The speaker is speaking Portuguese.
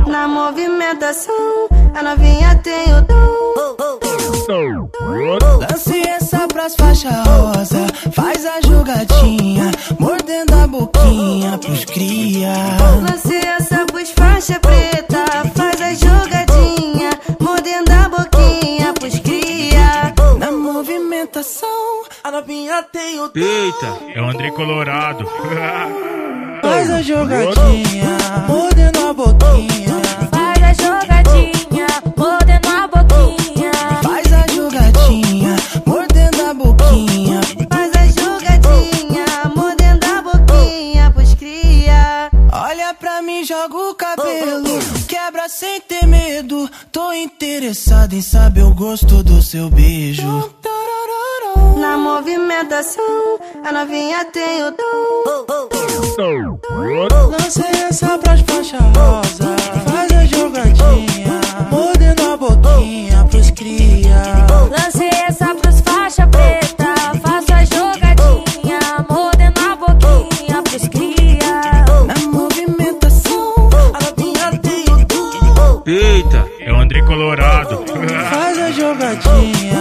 Na movimentação, a novinha tem o dom. Lance essa pras faixa rosa, faz a jogadinha, mordendo a boquinha pros cria. Lance essa pros faixa preta, faz a jogadinha, mordendo a boquinha pros cria. Na movimentação, a novinha tem o dom. Eita, é o André Colorado. Faz a jogadinha, mordendo a boquinha. Faz a jogadinha, mordendo a boquinha. Faz a jogadinha, mordendo a boquinha. Faz a jogadinha, mordendo a boquinha pros cria. Olha pra mim, joga o cabelo, quebra sem ter medo. Tô interessado em saber o gosto do seu beijo. Na movimentação, a novinha tem o dom. Lancei essa pras faixa rosa, faz a jogadinha, mordendo a boquinha pros cria. Lancei essa pros faixa preta, faço a jogadinha, mordendo a boquinha pros cria. Na movimentação, a novinha tem o dom. Eita, é o André Colorado. Faz a jogadinha,